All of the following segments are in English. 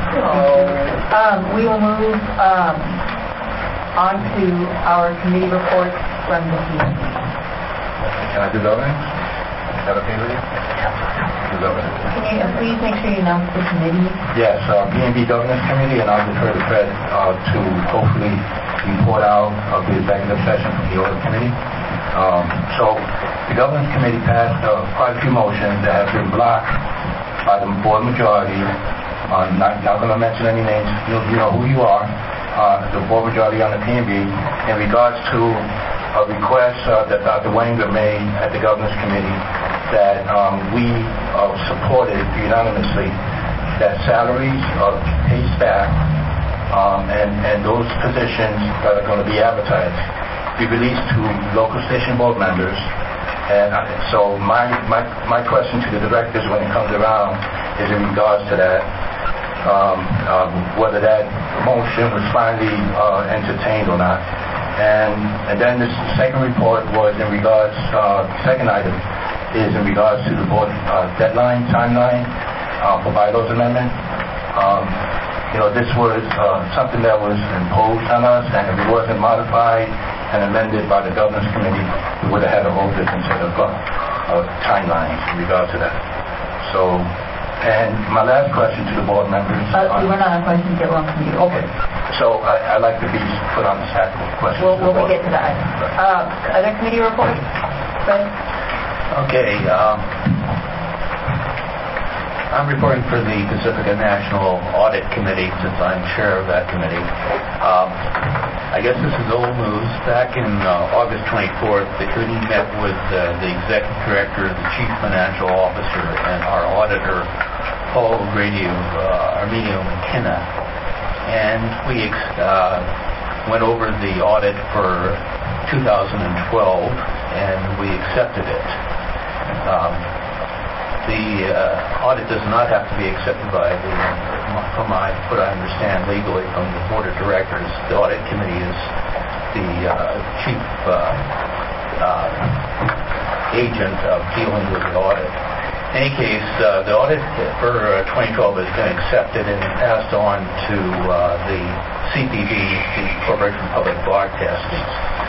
We will move on to our committee reports from this evening. Can I do governance? Is that okay with you? Do governance. Can you please make sure you announce the committee? Yes, B&B Governance Committee, and I'll defer to Fred to hopefully report out of the executive session from the Audit Committee. So the Governance Committee passed quite a few motions that have been blocked by the board majority. Not going to mention any names. You know who you are. The board majority on the P&B in regards to a request that Dr. Wenger made at the Governance Committee that we supported unanimously that salaries of paid staff and those positions that are going to be advertised be released to local station board members. And so my question to the directors when it comes around is in regards to that, whether that motion was finally entertained or not. And then this second report was in regards, second item is in regards to the board timeline for bylaws amendment. This was something that was imposed on us, and if it wasn't modified and amended by the Governance Committee, we would have had a whole different set of timelines in regards to that. So, and my last question to the board members... we're not on questions that wrong from you. Okay. So I'd like to be put on the stack of questions. We'll get to that. Other committee reports? Fred? Okay. I'm reporting for the Pacifica National Audit Committee since I'm chair of that committee. I guess this is old news. Back in August 24th, the committee met with the executive director, the chief financial officer, and our auditor, Paul O'Grady of Arminio McKenna. And we went over the audit for 2012, and we accepted it. The audit does not have to be accepted by from what I understand legally from the board of directors. The audit committee is the chief agent of dealing with the audit. In any case, the audit for 2012 has been accepted and passed on to the CPB, the Corporation for Public Broadcasting.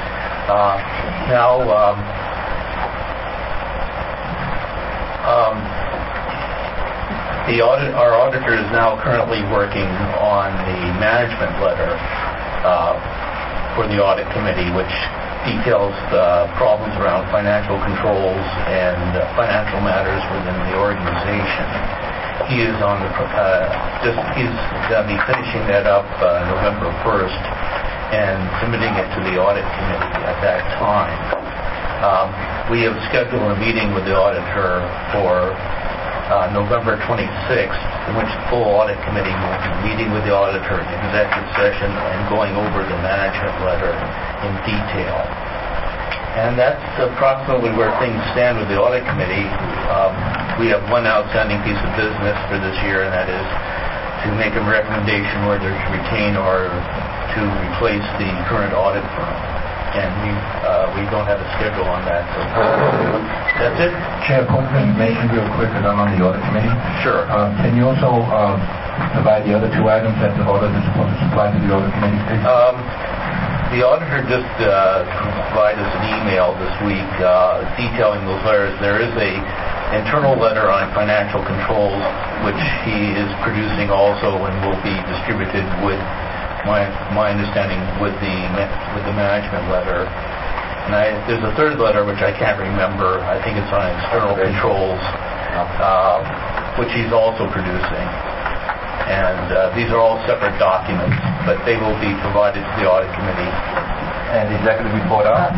Our auditor is now currently working on the management letter for the audit committee, which details the problems around financial controls and financial matters within the organization. He is on the he's going to be finishing that up November 1st and submitting it to the audit committee at that time. We have scheduled a meeting with the auditor for November 26th, in which the full audit committee will be meeting with the auditor in executive session and going over the management letter in detail. And that's approximately where things stand with the audit committee. We have one outstanding piece of business for this year, and that is to make a recommendation whether to retain or to replace the current audit firm. And we don't have a schedule on that. So that's it. Chair, point of information real quick, because I'm on the audit committee. Sure. Can you also provide the other two items that the auditor is supposed to supply to the audit committee, please? The auditor just provided us an email this week detailing those letters. There is a internal letter on financial controls, which he is producing also and will be distributed with my understanding with the management letter. And there's a third letter which I can't remember. I think it's on external controls, which he's also producing. And these are all separate documents, but they will be provided to the audit committee. And the executive report out?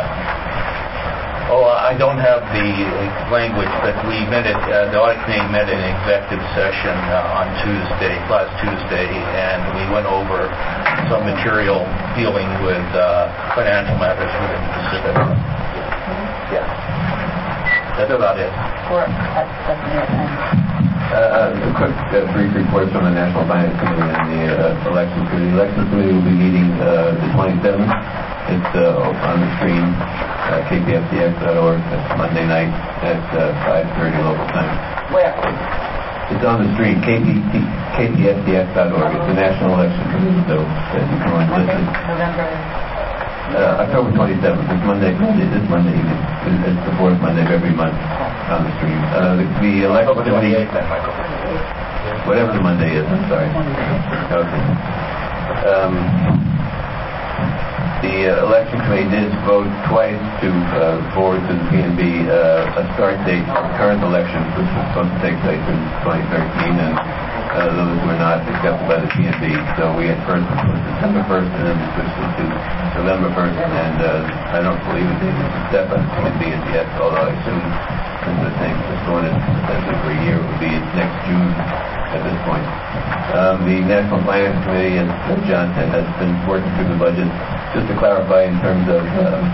I don't have the language, but we met the audit committee met in an executive session on last Tuesday, and we went over some material dealing with financial matters within the Pacific. Yeah. That's about it. A quick brief report from the National Finance Committee and the Elections Committee. The Elections Committee will be meeting the 27th. It's on the stream, kpfdx.org. That's Monday night at 5:30 local time. Where? It's on the screen, kpsdf.org. It's the National Election Committee, so as you can listen. October 27th, this Monday evening. It's the fourth Monday of every month on the stream. The election committee, whatever the Monday is, I'm sorry. Okay. The election committee did vote twice to forward to the PNB a start date for the current election, which was supposed to take place in 2013, and those were not accepted by the PNB. So we had first proposed December 1st, and then we switched it to November 1st, and I don't believe it is a step on the PNB as yet, although I assume since the thing is going in essentially for a year, it would be next June at this point. The National Finance Committee, as John said, has been working through the budget. Just to clarify in terms of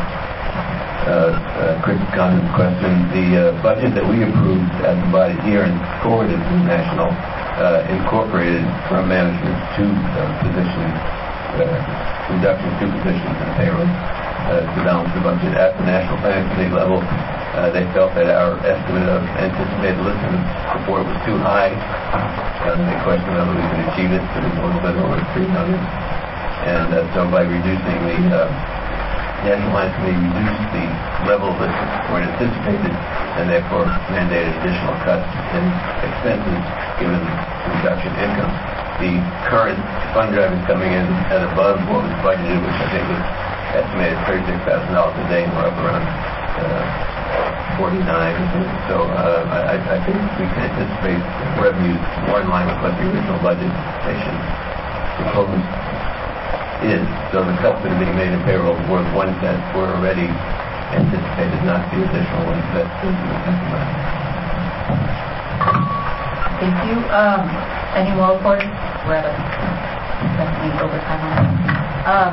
Chris Condon's question, the budget that we approved as a body here and forwarded to the National incorporated from management two positions, reductions to positions in payroll to balance the budget. At the National Finance Committee level, they felt that our estimate of anticipated listener support was too high. They questioned whether we could achieve it. It was a little bit over 3 million. And so by reducing the National Finance Committee reduced the level of listener support anticipated, and therefore mandated additional cuts in expenses given the reduction in income. The current fund drive is coming in at above what was budgeted, which I think was estimated $36,000 a day, and we're up around 49. So I think we can anticipate revenues more in line with what the original budget proposed is. So the cuts that are being made in payroll worth 1 cent were already anticipated, not the additional ones that we're thinking about. Thank you. Any more reports? We're definitely over time on that.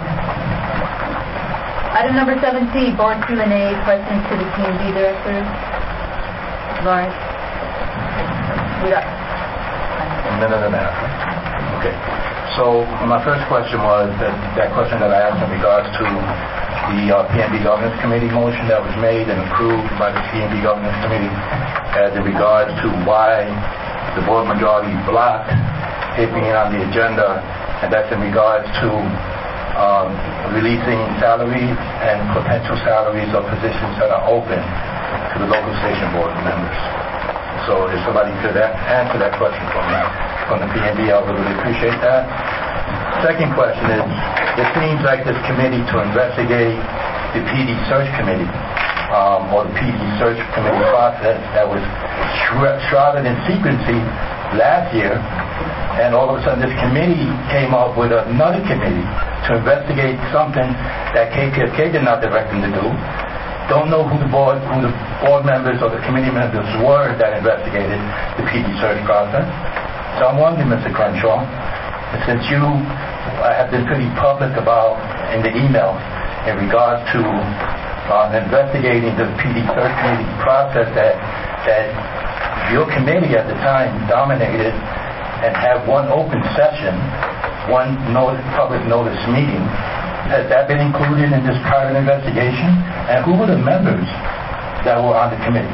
Item number 7C, Board Q&A, questions to the P&B directors. Lawrence? We got a minute and a half. Okay. So my first question was that question that I asked in regards to the P&B Governance Committee motion that was made and approved by the P&B Governance Committee as in regards to why the board majority blocked it being on the agenda, and that's in regards to releasing salaries and potential salaries of positions that are open to the local station board members. So if somebody could answer that question for me from the P&B, I would really appreciate that. Second question is, it seems like this committee to investigate the PD search committee or the PD search committee process that was shrouded in secrecy last year, and all of a sudden this committee came up with another committee to investigate something that KPFK did not direct them to do. Don't know who the board members or the committee members were that investigated the PD search process. So I'm wondering, Mr. Crenshaw, since you have been pretty public about in the emails in regards to investigating the PD search committee process that your committee at the time dominated and had one open session, one public notice meeting. Has that been included in this private investigation? And who were the members that were on the committee?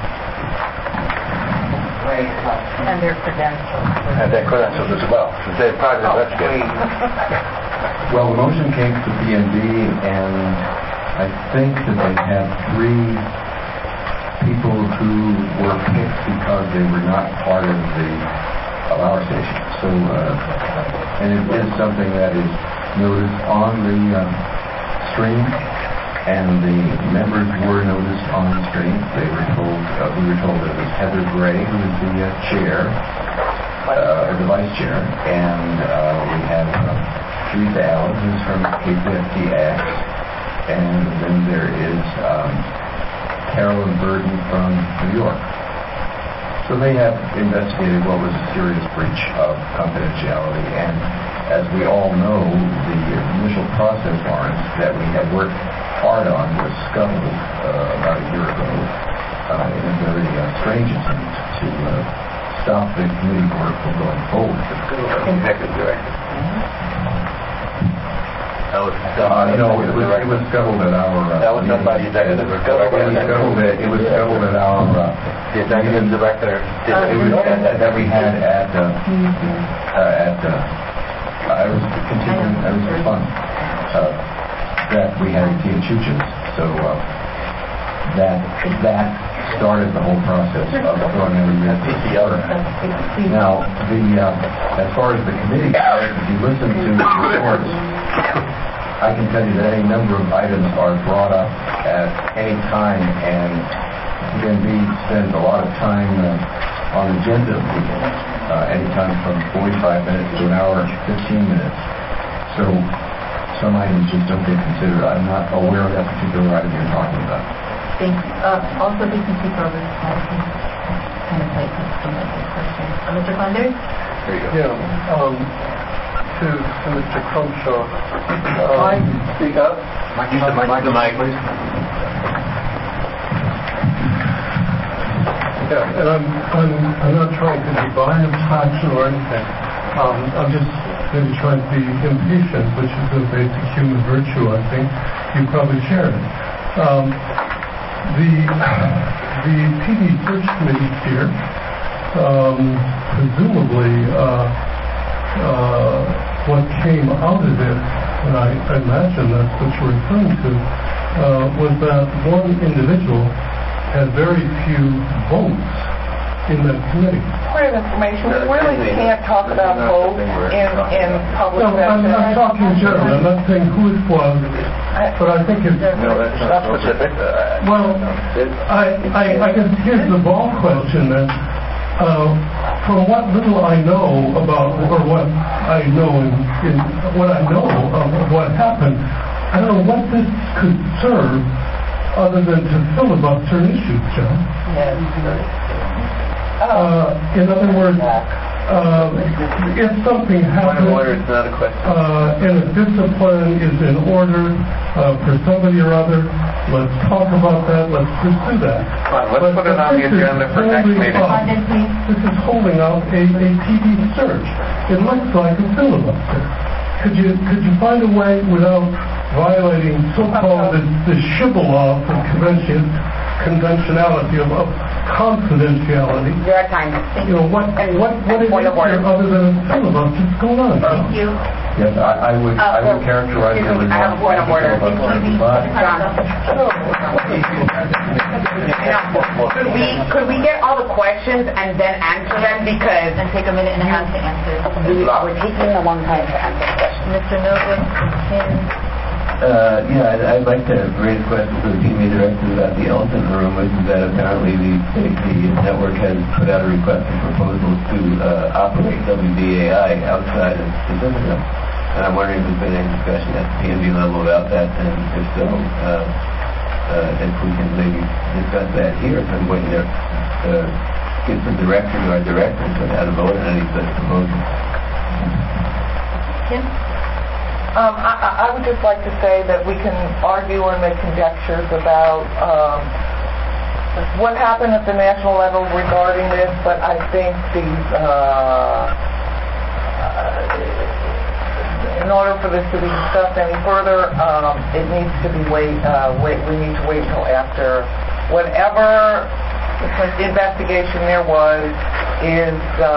and their credentials. And their credentials as well, since they're private investigators. Well, the motion came to PNB, and I think that they had 3 people who were picked because they were not part of our station. So, and it is something that is noticed on the stream, and the members were noticed on the stream. They were told, we were told that it was Heather Gray, who is the chair, the vice chair, and we have Teresa Allen, who's from KPFT-X, and then there is Carolyn Burden from New York. So they have investigated what was a serious breach of confidentiality, and as we all know, the initial process warrants that we had worked hard on was scuttled about a year ago in a very strange attempt to stop the committee work from going forward. Executive director. That was done by No, it was scuttled at our... That was done by the executive director. It was scuttled at our... The executive director did It was that we had at I was continuing, I was fun. That we had at Chuchas. So that started the whole process of throwing everybody at the Now, as far as the committee goes, if you listen to the reports, I can tell you that any number of items are brought up at any time, and PNB spends a lot of time on agenda meetings, anytime from 45 minutes to an hour and 15 minutes. So some items just don't get considered. I'm not aware of that particular item you're talking about. Thank you. Also, vacancy progress policy. Kind of like some of the questions. Mr. Flanders? There you go. Yeah. To Mr. Crumshaw. Speak up. Use the mic, please. Yeah, and I'm not trying to be biased or anything. I'm just maybe trying to be impatient, which is a basic human virtue. I think you probably share it. The PD search committee here, presumably, what came out of it, and I imagine that's what you're referring to, was that one individual had very few votes in that committee. Point of information, we really can't talk about votes in public No, I'm not talking generally. I'm not saying who it was, but I think it's... No, that's not specific. Well, I guess here's the ball question then. From what little I know about, or what I know of what happened, I don't know what this could serve other than to filibuster issues, John. Yes. In other words, if something happens, Point of order, it's not a question. And a discipline is in order for somebody or other, let's talk about that, let's pursue that. Let's put it on the agenda for next meeting. This is holding up a PD search. It looks like a filibuster. Could you find a way without violating so-called the Shibboleth of conventionality of confidentiality? Your time. You know what it is here other than a filibuster that's going on? Thank you. Yes, I would characterize it as... I have a point of order. Could we get all the questions and then answer them, because... And take a minute and a half to answer. We're taking a long time to answer the questions. Mr. Novak and Tim. I'd like to raise a question to the PME director about the elephant in the room, which is that apparently the network has put out a request for proposals to operate WDAI outside of Pacifica. And I'm wondering if there's been any discussion at the PME level about that, and if so, if we can maybe discuss that here at some point there, give some direction to our directors on how to vote on any such proposals. Tim? I would just like to say that we can argue or make conjectures about what happened at the national level regarding this, but I think in order for this to be discussed any further, it needs to be we need to wait until after whatever investigation there was is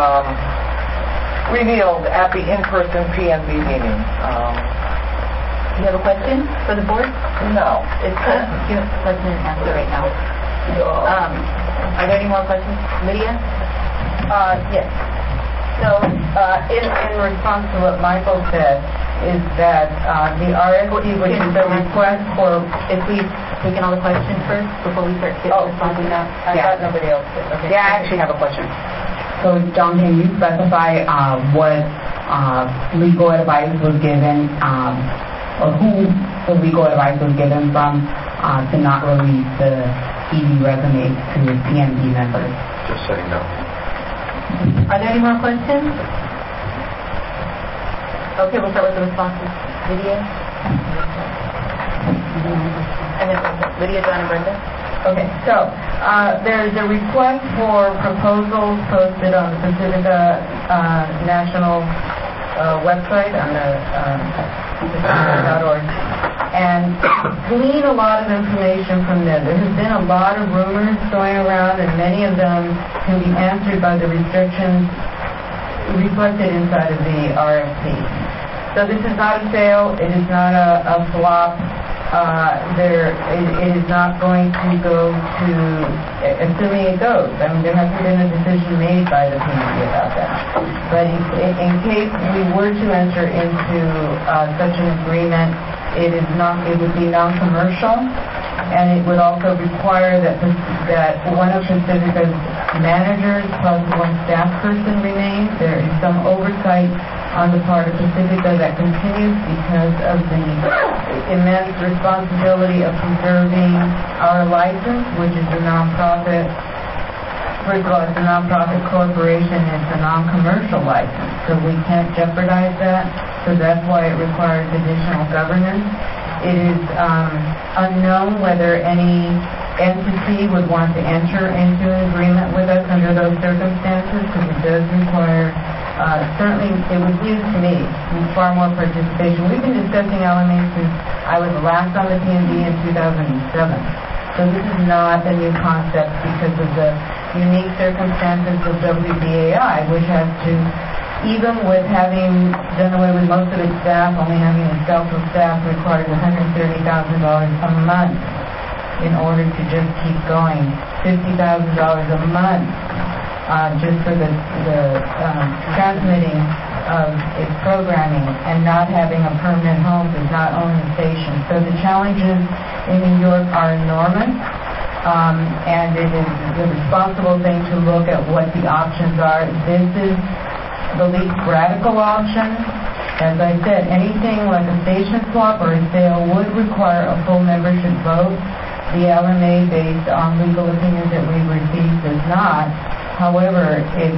revealed at the in-person PNB meeting. You have a question for the board? No. It's question and answer right now. Are there any more questions? Lydia? Yes. So, in response to what Michael said, is that the RFP, which is the request for... If we've taken all the questions first before we start responding now? I thought nobody else did. Okay. Yeah, I actually have a question. So, John, can you specify what legal advice was given, or who the legal advice was given from to not release the ED resumes to PNB members? Just saying no. Are there any more questions? Okay, we'll start with the responses. Lydia? And then Lydia, John, and Brenda? Okay, so there's a request for proposals posted on the Pacifica National website on the .org and glean a lot of information from there. There has been a lot of rumors going around, and many of them can be answered by the restrictions reflected inside of the RFP. So this is not a sale. It is not a flop. It is not going to go to, assuming it goes. I mean, there hasn't been a decision made by the PNB about that. But in case we were to enter into such an agreement, it would be non-commercial, and it would also require that one of Pacifica's managers plus one staff person remains. There is some oversight on the part of Pacifica that continues because of the immense responsibility of preserving our license, which is a nonprofit. First of all, it's a nonprofit corporation. It's a non-commercial license, so we can't jeopardize that. So that's why it requires additional governance. It is unknown whether any entity would want to enter into an agreement with us under those circumstances, because it does require, certainly it was news to me, far more participation. We've been discussing LMA since I was last on the PNB in 2007. So this is not a new concept because of the unique circumstances of WBAI, which has to, even with having done away with most of its staff, only having a skeletal staff requires $130,000 a month in order to just keep going. $50,000 a month just for the transmitting of its programming, and not having a permanent home does not own the station. So the challenges in New York are enormous. And it is the responsible thing to look at what the options are. This is the least radical option. As I said, anything like a station swap or a sale would require a full membership vote. The LMA, based on legal opinions that we've received, does not. However,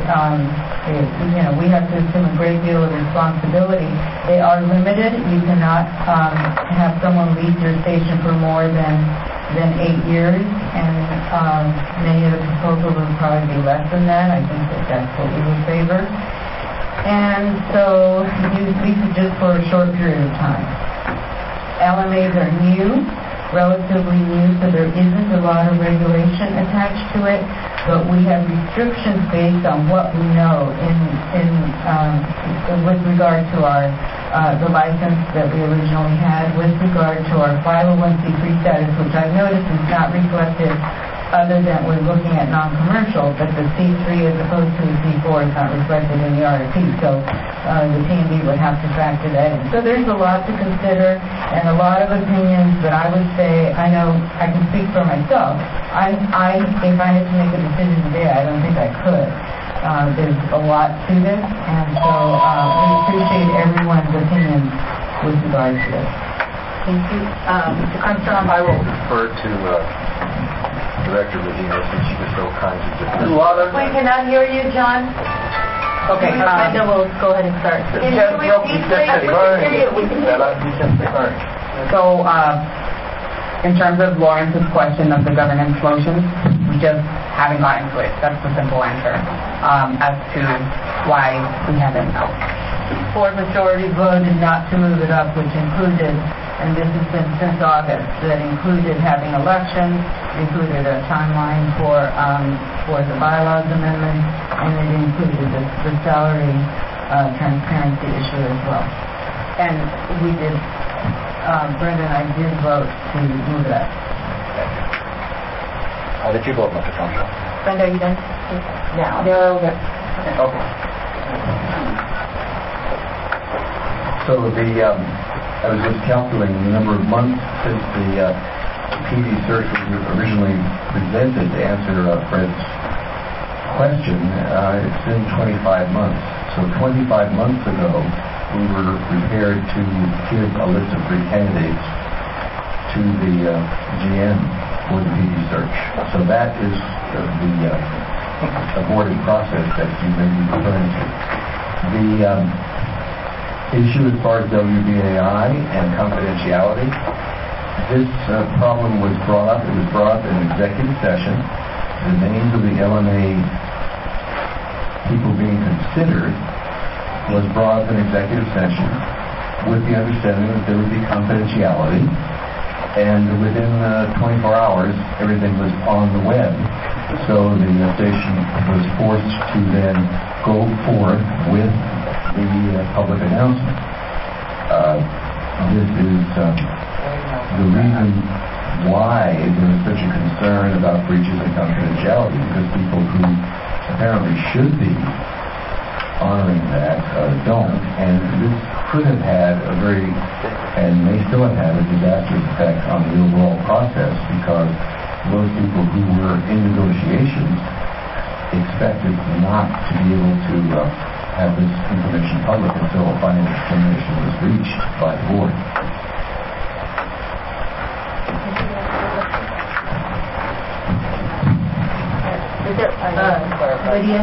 we have to assume a great deal of responsibility. They are limited. You cannot have someone lease your station for more than 8 years, and many of the proposals would probably be less than that. I think that's what we would favor. And so these are just for a short period of time. LMAs are new, relatively new, so there isn't a lot of regulation attached to it, but we have restrictions based on what we know with regard to our the license that we originally had, with regard to our 501c3 status, which I've noticed is not reflected other than we're looking at non-commercial, but the C3 as opposed to the C4 is not reflected in the RFP, so the PNB would have to factor that in. So there's a lot to consider and a lot of opinions, but I would say, I know I can speak for myself. If I had to make a decision today, I don't think I could. There's a lot to this, and so we appreciate everyone's opinions with regard to this. Thank you. Mr. Armstrong? I will defer to Director Medina, since she was so kind to just... We cannot hear you, John. Okay. Linda will go ahead and start. We can hear you. So, in terms of Lawrence's question of the governance motions, we just haven't gotten to it. That's the simple answer as to why we haven't. Board majority voted not to move it up, which included, and this has been since August, that included having elections, included a timeline for the bylaws amendment, and it included the salary transparency issue as well. And we did, Brenda and I did vote to move it up. How did you vote, Mr. Armstrong? Brenda, are you done? Yeah. Okay. So I was just calculating the number of months since the PD search was originally presented to answer Fred's question. It's been 25 months. So 25 months ago, we were prepared to give a list of 3 candidates to the GM for the PD search. So that is the aborted process that you may be referring to. The issue as far as WBAI and confidentiality, this problem was brought up. It was brought up in executive session. The names of the LMA people being considered was brought to an executive session with the understanding that there would be confidentiality, and within 24 hours, everything was on the web. So the station was forced to then go forth with the public announcement. This is the reason why there is such a concern about breaches of confidentiality, because people who apparently should be honoring that don't, and this could have had a very, and may still have had, a disastrous effect on the overall process, because those people who were in negotiations expected not to be able to have this information public until a final determination was reached by the board. Lydia?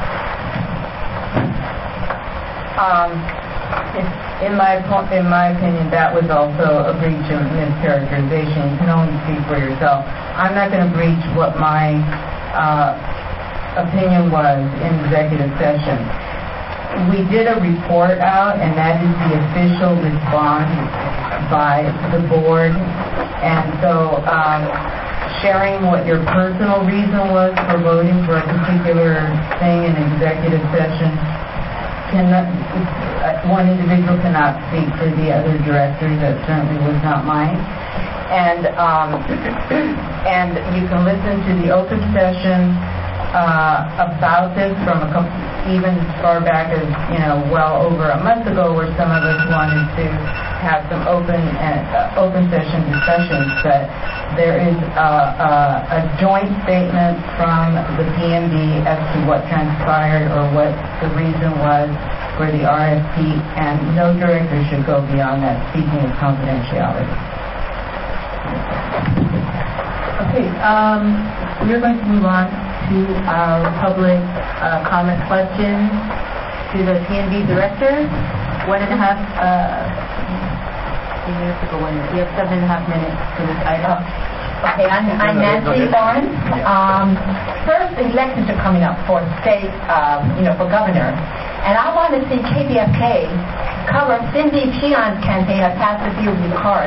In my opinion, that was also a breach of mischaracterization. You can only speak for yourself. I'm not going to breach what my opinion was in executive session. We did a report out, and that is the official response by the board. And so sharing what your personal reason was for voting for a particular thing in executive session, one individual cannot speak for the other directors. That certainly was not mine. And you can listen to the open session about this from even as far back as well over a month ago, where some of us wanted to have some open session discussions. But there is a joint statement from the PMB as to what transpired or what the reason was for the RFP, and no director should go beyond that, speaking of confidentiality. Okay, we're going to move on to our public comment questions to the PNB director. 1.5, you have 7.5 minutes for this item. Okay, I'm Nancy Lawrence. First, the elections are coming up for state, for governor. And I want to see KPFK cover Cindy Sheehan's campaign. I passed a few of your cards.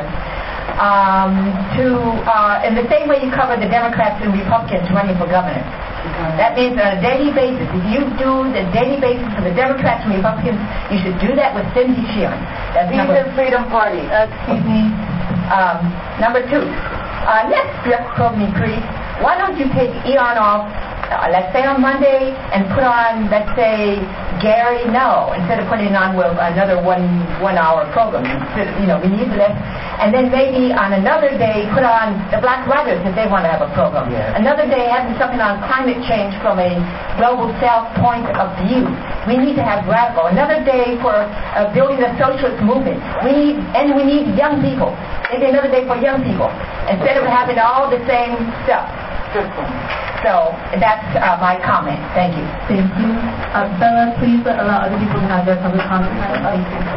In the same way you cover the Democrats and Republicans running for governor. That means on a daily basis, if you do the daily basis for the Democrats and Republicans, you should do that with Cindy Sheehan. That's Visa Freedom Party. Excuse me. Number 2. Next program increase, why don't you take Eon off, let's say on Monday, and put on, let's say, Gary No, instead of putting on another one hour program. We need less. And then maybe on another day, put on the Black Writers if they want to have a program. Yeah. Another day, having something on climate change from a global south point of view. We need to have radical. Another day for building the socialist movement. We need young people. Maybe another day for young people, instead of having all the same stuff. So that's my comment. Thank you. Thank you. Bella, please allow other people to have their public comment. Thank you.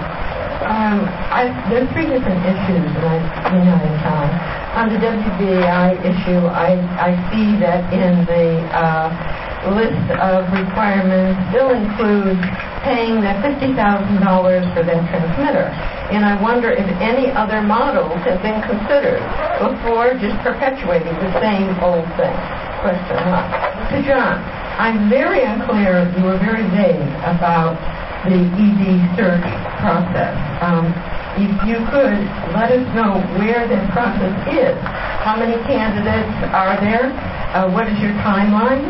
There are 3 different issues that I in town. On the WBAI issue, I see that in the list of requirements still includes paying that $50,000 for that transmitter. And I wonder if any other models have been considered before just perpetuating the same old thing. Question mark. To John, I'm very unclear, you were very vague about the ED search process. If you could let us know where that process is. How many candidates are there? What is your timeline?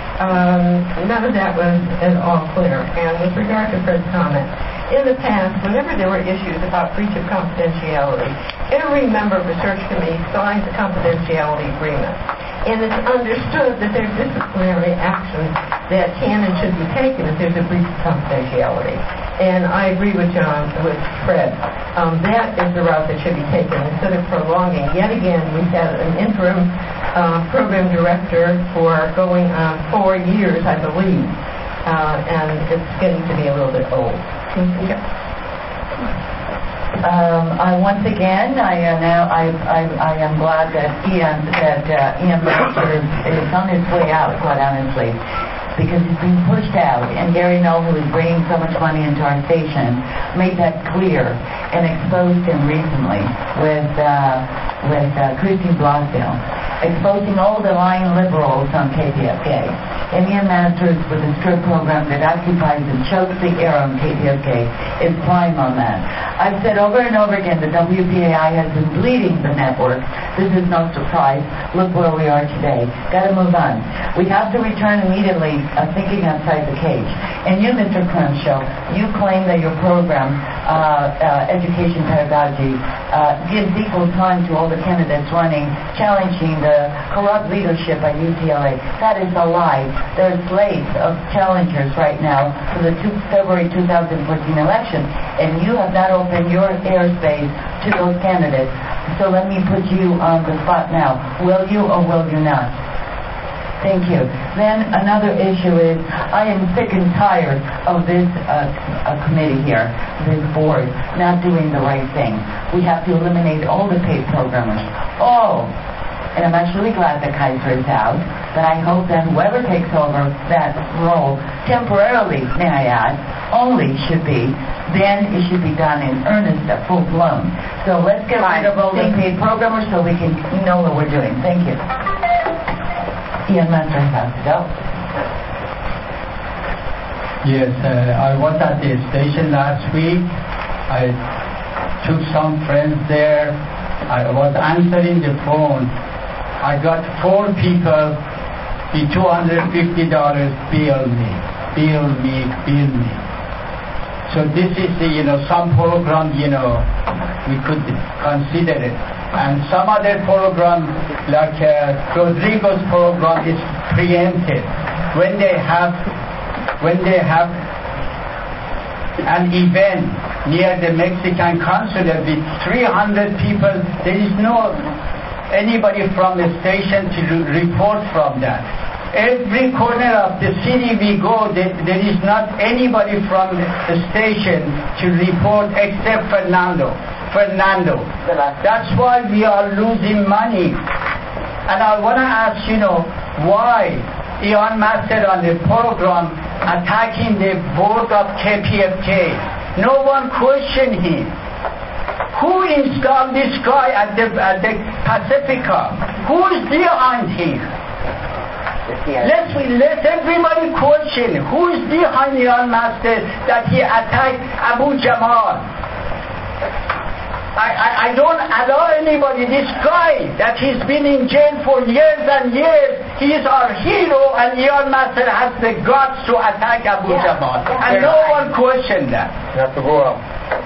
None of that was at all clear. And with regard to Fred's comment, in the past, whenever there were issues about breach of confidentiality, every member of the search committee signs a confidentiality agreement. And it's understood that there are disciplinary actions that can and should be taken if there's a breach of confidentiality. And I agree with Fred. That is the route that should be taken instead of prolonging. Yet again, we've had an interim program director for going on 4 years, I believe. And it's getting to be a little bit old. Thank you. Once again, I am glad that Ian Baxter is on his way out, quite honestly. because it's being pushed out. And Gary Null, who is bringing so much money into our station, made that clear and exposed him recently with Christine Blossdale, exposing all the lying liberals on KPFK. Indian Masters with a strip program that occupies and chokes the air on KPFK is prime on that. I've said over and over again that WPAI has been bleeding the network. This is no surprise. Look where we are today. Got to move on. We have to return immediately thinking outside the cage. And you, Mr. Crenshaw, you claim that your program, Education Pedagogy, gives equal time to all the candidates running, challenging the corrupt leadership at UCLA. That is a lie. There are slates of challengers right now for the February 2014 election, and you have not opened your airspace to those candidates. So let me put you on the spot now. Will you or will you not? Thank you. Then another issue is I am sick and tired of this committee here, this board, not doing the right thing. We have to eliminate all the paid programmers. All. And I'm actually glad that Kaiser is out, but I hope that whoever takes over that role, temporarily, may I add, only should be, then it should be done in earnest, full blown. So let's get rid of all the paid programmers so we can know what we're doing. Thank you. Ian Masters has to go. Yes, I was at the station last week. I took some friends there. I was answering the phone. I got 4 people, the $250 bill me. So this is some program, we could consider it. And some other program, like Rodrigo's program, is preempted. When they have an event near the Mexican consulate with 300 people, there is no anybody from the station to report from that. Every corner of the city we go, there is not anybody from the station to report except Fernando. That's why we are losing money. And I want to ask, why Ian Master on the program attacking the board of KPFK? No one questioned him. Who installed this guy at the Pacifica? Who is behind him? Let everybody question who is behind Ian Master that he attacked Abu Jamal. I don't allow anybody, this guy that he's been in jail for years and years, he is our hero, and Ian Master has the guts to attack Abu Jamal. And no one questioned that. You have to go out.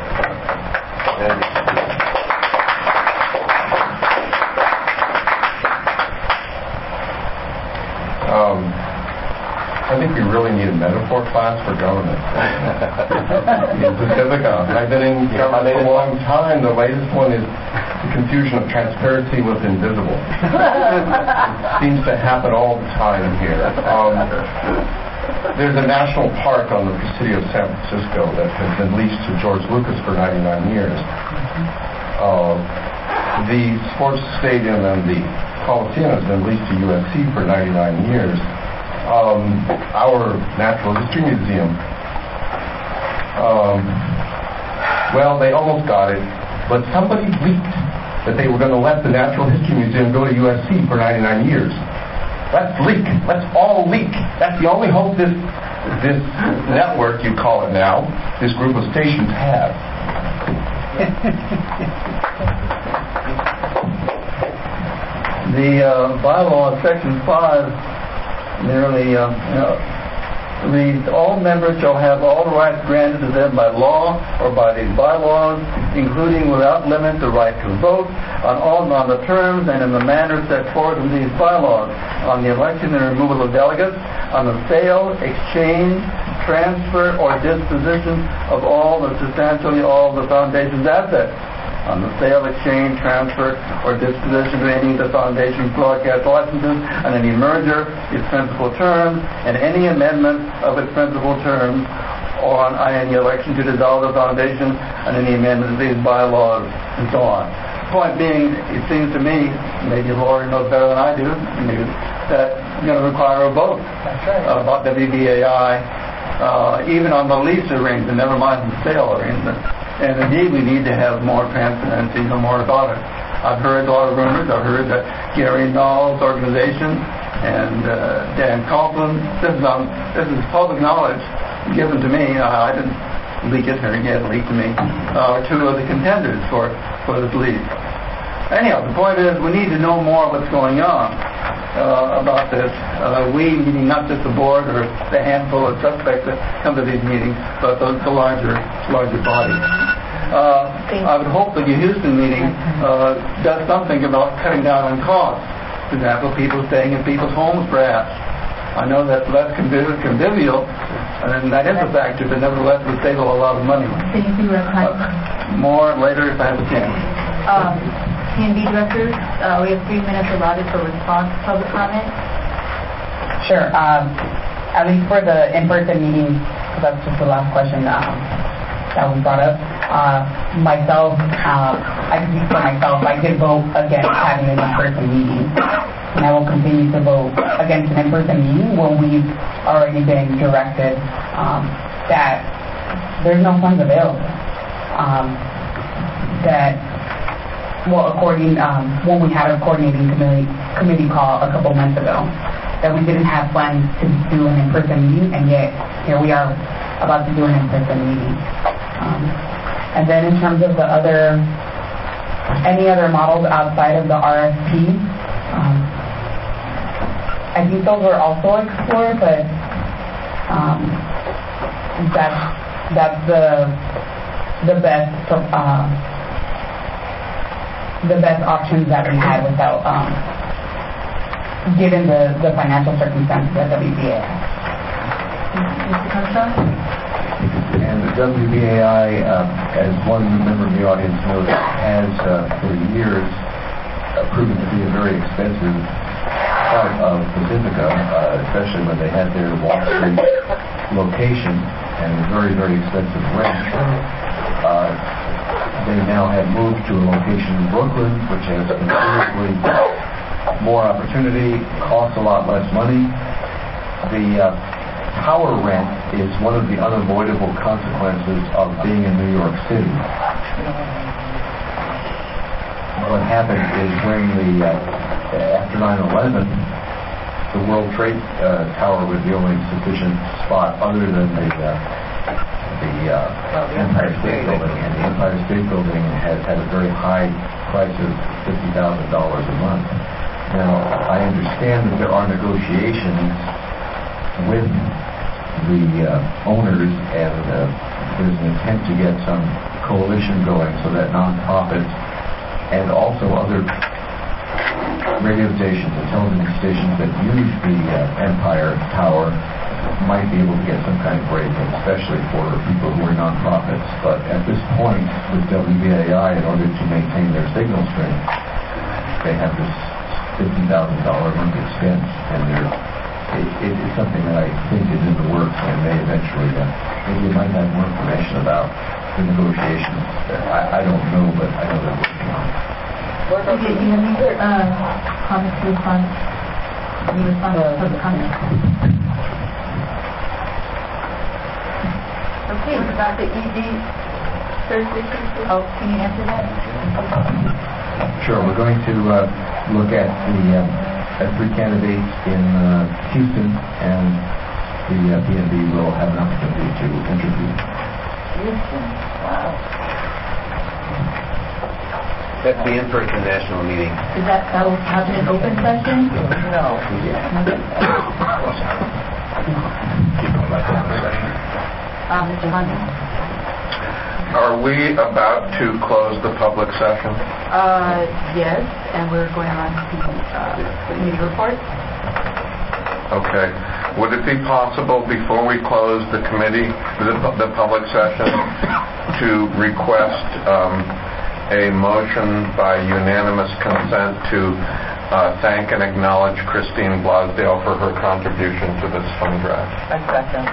I think we really need a metaphor class for government. In Pacifica. I've been in government for a long time. The latest one is the confusion of transparency with invisible. It seems to happen all the time here. There's a national park on the city of San Francisco that has been leased to George Lucas for 99 years. The sports stadium and the Coliseum has been leased to USC for 99 years. Our Natural History Museum, well, they almost got it, but somebody leaked that they were going to let the Natural History Museum go to USC for 99 years. Let's leak. Let's all leak. That's the only hope this network, you call it now, this group of stations have. The bylaw, Section 5, merely reads, all members shall have all rights granted to them by law or by these bylaws, including without limit the right to vote on the terms and in the manner set forth in these bylaws, on the election and removal of delegates, on the sale, exchange, transfer, or disposition of all or substantially all of the foundation's assets, on the sale, exchange, transfer, or disposition of any of the foundation's broadcast licenses, and any merger, its principal terms, and any amendment of its principal terms, or on any election to dissolve the foundation, and any amendment of these bylaws, and so on. Point being, it seems to me, maybe Lori knows better than I do, maybe, that going to require a vote about WBAI, even on the lease arrangement, never mind the sale arrangement. And indeed, we need to have more transparency, know more about it. I've heard a lot of rumors. I've heard that Gary Null's organization and Dan Coughlin, this is public knowledge given to me. I didn't leak it, or he had leaked to me, are two of the contenders for this lease. Anyhow, the point is we need to know more what's going on about this. We, meaning not just the board or the handful of suspects that come to these meetings, but the larger body. I would hope that the Houston meeting does something about cutting down on costs. For example, people staying in people's homes, perhaps. I know that's less convivial, and that is a factor, but nevertheless would save a lot of money. Thank you, more later if I have a chance. P&B directors, we have 3 minutes allotted for response to public comment. Sure. At least for the in-person meetings, because that's just the last question that was brought up. Myself, I can speak for myself. I did vote against having an in-person meeting, and I will continue to vote against an in-person meeting when we've already been directed that there's no funds available. When we had a coordinating committee call a couple months ago, that we didn't have funds to do an in-person meeting, and yet here we are about to do an in-person meeting. And then in terms of any other models outside of the RFP, I think those were also explored, but that's the best options that we had without given the financial circumstances at WBAI. Mr. Crenshaw? And the WBAI, as one member of the audience knows, has for years proven to be a very expensive part of Pacifica, especially when they had their Wall Street location and very, very expensive rent. They now have moved to a location in Brooklyn, which has considerably more opportunity, costs a lot less money. The tower rent is one of the unavoidable consequences of being in New York City. What happened is when after 9/11, the World Trade Tower was the only sufficient spot other than the Empire State Building, and the Empire State Building has had a very high price of $50,000 a month. Now, I understand that there are negotiations with the owners, and there's an attempt to get some coalition going so that nonprofits and also other radio stations and television stations that use the Empire Tower might be able to get some kind of break, especially for people who are nonprofits. But at this point, with WBAI, in order to maintain their signal strength, they have this $50,000 a month expense, and it's something that I think is in the works and may eventually, maybe you might have more information about the negotiations. I don't know, but I know they're working on it. Okay, do you have any comments to respond? Can you respond to public comment? Okay, about the ED Thursday. Oh, can you answer that? Sure. We're going to look at the three candidates in Houston, and the PNB will have an opportunity to interview. Houston. Wow. That's the in-person national meeting. Is that will happen in open session? No. Mr. Hunter? Are we about to close the public session? Yes, and we're going on to the meeting report. Okay. Would it be possible before we close the committee, the public session, to request a motion by unanimous consent to thank and acknowledge Christine Blasdale for her contribution to this fund drive? I second.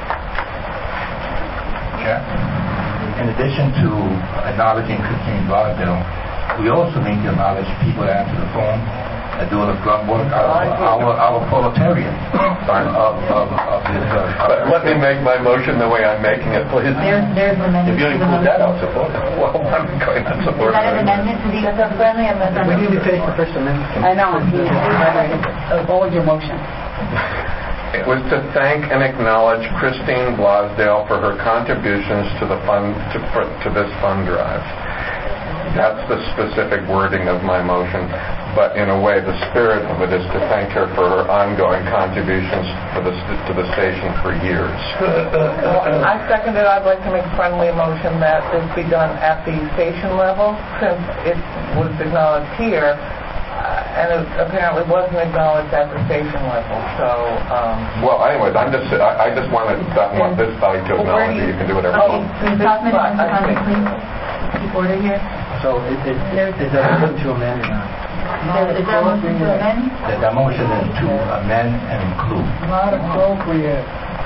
In addition to acknowledging Christine Blasdale, we also need to acknowledge people that answer the phone doing a grunt work our proletariat of this. But let me make my motion the way I'm making it, please. There's an amendment. If you include that, I'll support it. Well, I'm going to support Is that an it. amendment to the friendly amendment? We didn't finish the first amendment. I know. What was your motion? It was to thank and acknowledge Christine Blasdale for her contributions to the fund to this fund drive. That's the specific wording of my motion, but in a way, the spirit of it is to thank her for her ongoing contributions to the station for years. I second it. I'd like to make a friendly motion that this be done at the station level, since it was acknowledged here, and it apparently wasn't acknowledged at the station level. So, Well, anyways, I just want this body to acknowledge that you can do whatever. Ms. Hoffman, Mr. Conley, please. Keep order here. So is there a motion to amend or not? Is there a motion to amend? The motion is to amend and include. Not appropriate.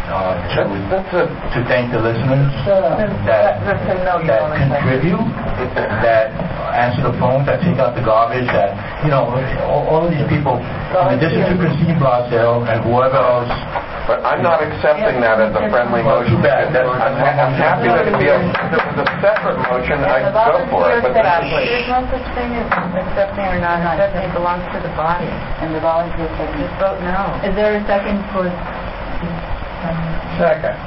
To thank the listeners that contribute, that answer the phones, that take out the garbage, that, all of these people, in addition to Christine Blasdale and whoever else. But I'm not accepting that as a friendly motion. Too bad. I'm happy that if it was a separate motion, I'd go for it. But There's no such thing as accepting or not accepting. It belongs to the body, and the volunteers just vote no. Is there a second for? Second.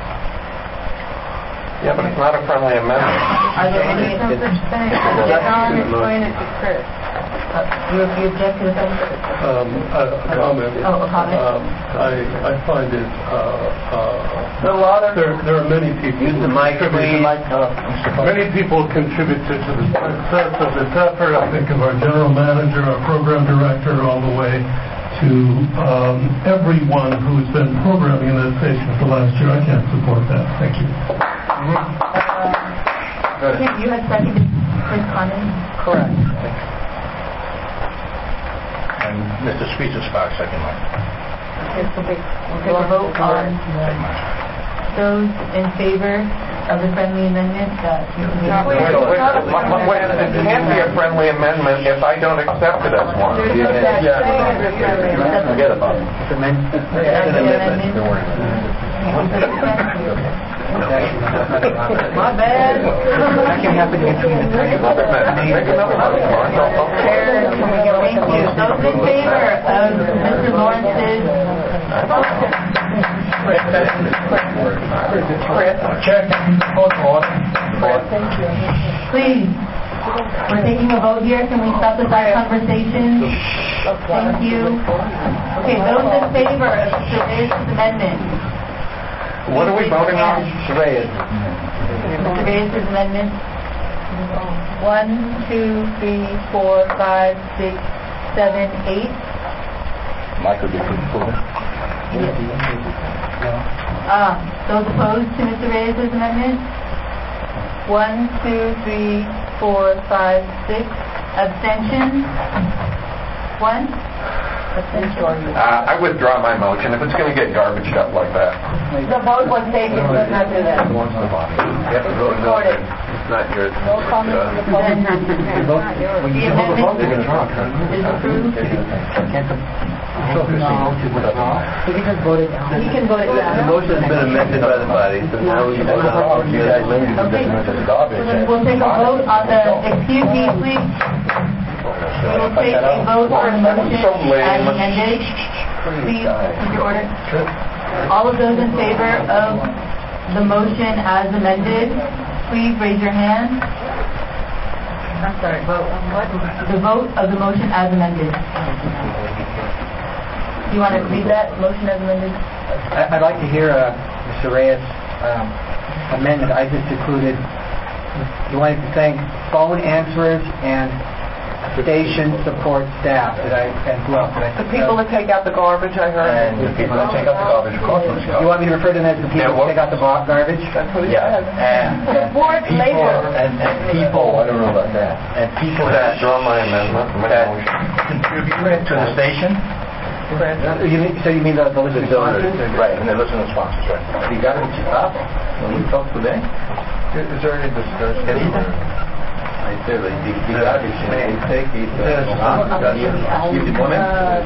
yeah, but it's not a friendly amendment. Are there any such thing? Explain it to Chris. You object to the second? A comment. Oh, a comment. I find it. the law. There are many people. Use the mic, please. Many people contributed to the success of this effort. I think of our general manager, our program director, all the way to everyone who's been programming in that station for last year. I can't support that. Thank you. You had seconded Chris Conley? Correct. And Mr. Sparks, second one. Okay, so we'll take a vote on those in favor of the friendly amendment that It can't be a friendly amendment if I don't accept it as one. Forget about it. My bad. That can happen between the Make another motion, Mark. Thank you. Those in favor of Mr. Lawrence's please, we're taking a vote here. Can we stop the side conversation? Thank you. Okay, those in favor of Mr. Reyes' amendment. What are we voting on? Mr. Reyes' amendment. 1, 2, 3, 4, 5, 6, 7, 8. Michael, you can pull it. Those opposed to Mr. Reyes' amendment? 1, 2, 3, 4, 5, 6. Abstentions? 1. I withdraw my motion if it's going to get garbaged up like that. The vote was taken. Let's not do that. You have to vote no. It's not yours. No comment from the public. The amendment is approved. He can just vote it down. He can vote it down. The motion has been amended by the body, so now we vote on it. We'll take a vote on the, excuse me, please. We will take a vote on the motion as amended. Please, take your order. All of those in favor of the motion as amended, please raise your hand. I'm sorry, vote on what? The vote of the motion as amended. Do you want to read that motion as amended? I'd like to hear Mr. Reyes' amendment. I just included, you wanted to thank phone answerers and station support staff. And who else? The people that take out the garbage, I heard. And the people that take out the garbage, of course. You want me to refer to them as the people that take out the garbage? Yeah. And people, I don't know about that. And people that Withdraw my amendment. contribute to the station. So you mean the listening sponsors? Right, and the listening sponsors, right. You got it up when we talked today? Is there any discussion? Right there, the garbage can take it. You did one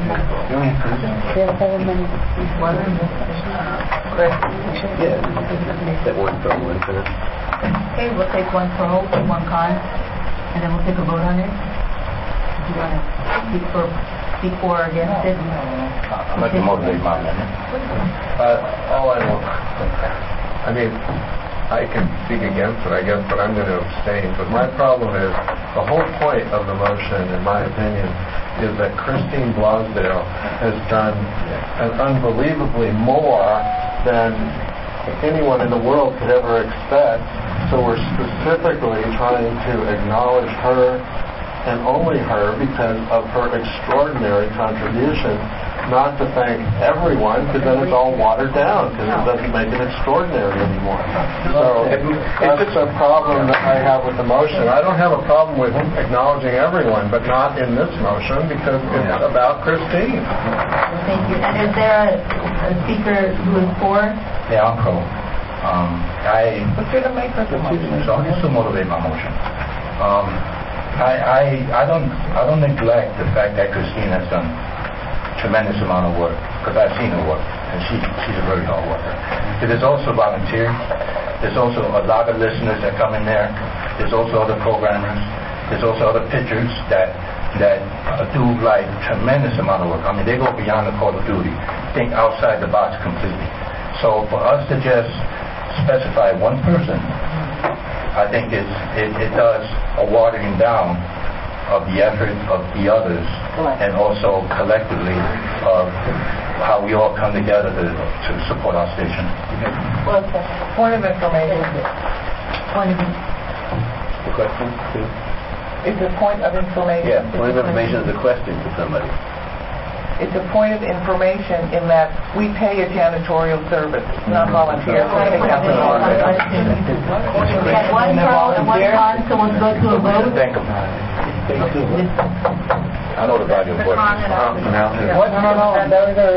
that one pro, one con. Okay, we'll take one pro and one con, and then we'll take a vote on it. Do you want to speak for or against it? I'd like to motivate my amendment. All I want, I mean, I can speak against it, I guess, but I'm going to abstain. But my problem is, the whole point of the motion, in my opinion, is that Christine Blosdale has done an unbelievably more than anyone in the world could ever expect. So we're specifically trying to acknowledge her and only her because of her extraordinary contribution, not to thank everyone, because then it's all watered down, because it doesn't make it extraordinary anymore. So that's a problem that I have with the motion. I don't have a problem with acknowledging everyone, but not in this motion, because it's about Christine. Thank you. And is there a speaker who is for? Yeah, I'm pro. But you're the maker of the motion. So just to motivate my motion. I don't neglect the fact that Christine has done tremendous amount of work, because I've seen her work, and she's a very hard worker. There's also volunteers. There's also a lot of listeners that come in there. There's also other programmers. There's also other pitchers that do like tremendous amount of work. I mean, they go beyond the call of duty, think outside the box completely. So for us to just specify one person, I think it does a watering down of the effort of the others, and also collectively of how we all come together to support our station. Well, point of information. The question? It's a point of information. Yeah, point of information is a question to somebody. It's a point of information in that we pay a janitorial service. It's not volunteer. We have one pro and one con, so we'll go to a vote. I know the value of work. There's already a con.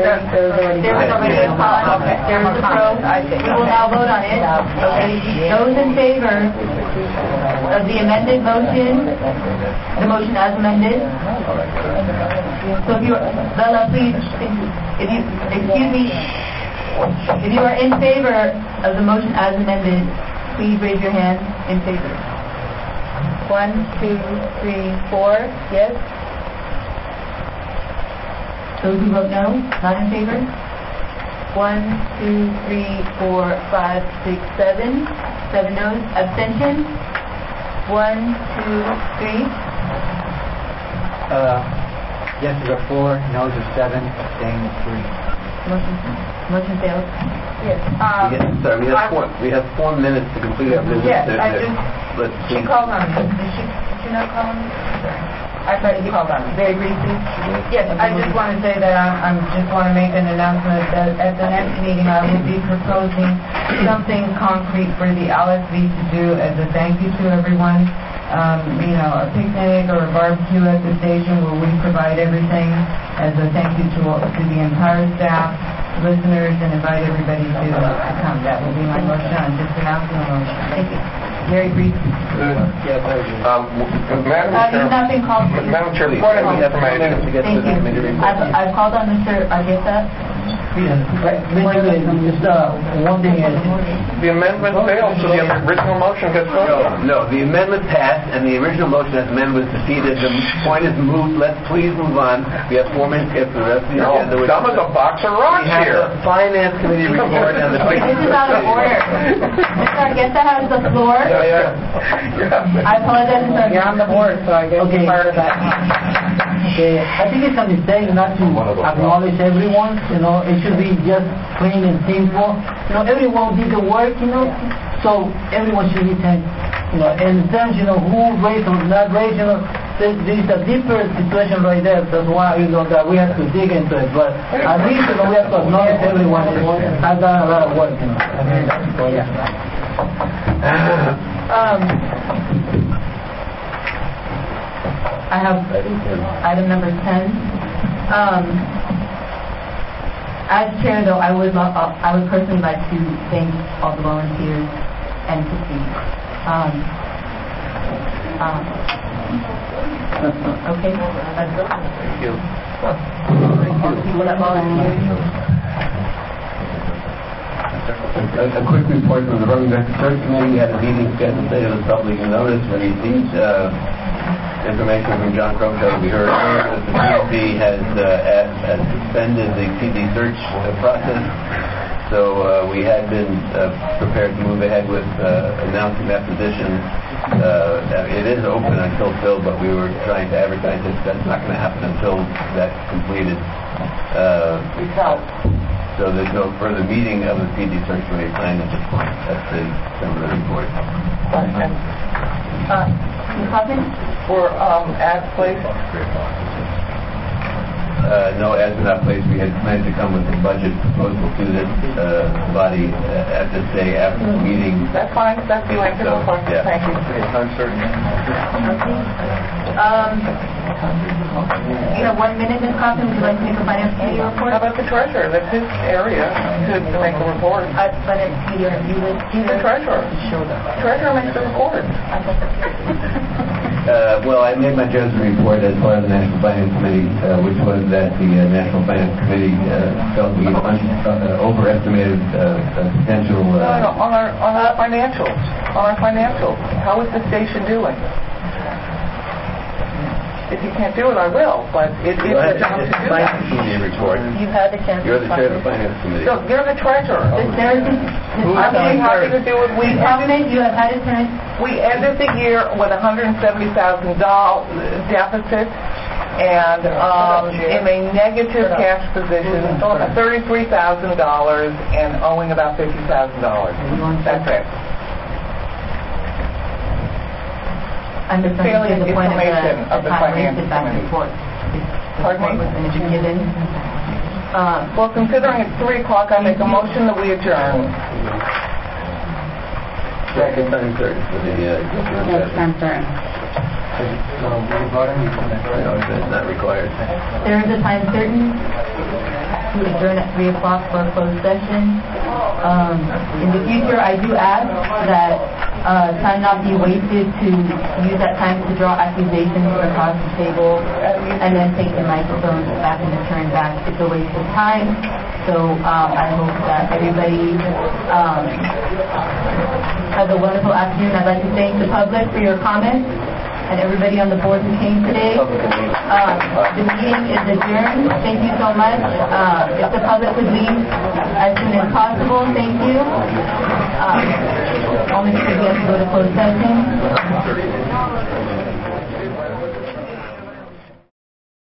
There is a pro. We will now vote on it. Okay. Those in favor of the amended motion, the motion as amended. So if you, Bella, please, if you, excuse me, if you are in favor of the motion as amended, please raise your hand in favor. 1, 2, 3, 4. Yes. Those who vote no, not in favor. 1, 2, 3, 4, 5, 6, 7. 7 noes. Abstention. 1, 2, 3. Yeses are 4, noes are 7, abstaining is 3. Motion fails. Yes. We have 4 minutes to complete our business. Yes, She called on me. Did you not call on me? I thought you called on me. Very briefly. Yes, I just want to say that I just want to make an announcement that at the next meeting I will be proposing something concrete for the LSV to do as a thank you to everyone. A picnic or a barbecue at the station where we provide everything as a thank you to the entire staff, listeners, and invite everybody to come. That will be my motion. I'm just announcing the motion. Thank you. Very brief. Madam Chair, point of information. Thank you. I've called on Mr. Argueta. Just one thing is, The amendment failed, so the original motion gets voted. No, the amendment passed, and the original motion as amendment was defeated. The point is moved. Let's please move on. We have 4 minutes to get to the rest of the agenda. Dumb as a box of rocks here. We have the Finance Committee report and the... This is out of order. Mr. Argueta has the floor. I apologize, Mr. you're on the board, so I guess you're part of that. Okay, I think it's a mistake not to acknowledge everyone. It should be just plain and simple. Everyone did the work. So everyone should be thanked. And in terms, who raised or not raised, there's a deeper situation right there. That's why that we have to dig into it. But at least we have to acknowledge everyone has done a lot of work. I have item number 10. As chair, though, I would personally like to thank all the volunteers and to speak. Okay. Thank you. People that volunteer. A quick report from the Burlington Search Committee. We had a meeting scheduled today of the public notice. We received information from John Crumshaw that we heard earlier that the PNC has suspended the PD search process. So we had been prepared to move ahead with announcing that position. It is open until filled, but we were trying to advertise it. That's not going to happen until that's completed. So there's no further meeting of the PD search committee planned at this point. That's the summary report. Ms. Hoffman? For Ad Place? No, as in that place, we had planned to come with a budget proposal to this body at this day after the meeting. That's fine. That's the answer to my question. Yeah. Thank you. Okay. You have 1 minute, Ms. Coffin. Would you like to make a finance committee report? How about the treasurer? That's his area to make a report. Finance committee, The treasurer. Treasurer makes the report. Well, I made my judgment report as part of the National Finance Committee, which was that the National Finance Committee felt we overestimated potential... No, on our financials. On our financials. How is the station doing? If you can't do it, I will, but it is a job to do that. Report. You've had the chance. You're the chair of the Finance Committee. So you're the treasurer. I'm very happy to do it. You have had a chance. We ended the year with $170,000 deficit and in a negative cash position of $33,000 and owing about $50,000. That's it. Understanding the point of the finance committee. Report. Pardon me? Was given. Well, considering it's 3 o'clock, I make a motion that we adjourn. Second time third. Next time third. No, that's not required. There is a time certain to adjourn at 3 o'clock for a closed session. In the future, I do ask that time not be wasted to use that time to draw accusations across the table and then take the microphone back and turn back. It's a waste of time. So I hope that everybody has a wonderful afternoon. I'd like to thank the public for your comments and everybody on the board who came today. The meeting is adjourned. Thank you so much. If the public would leave as soon as possible, thank you. Only because we have to go to closed session.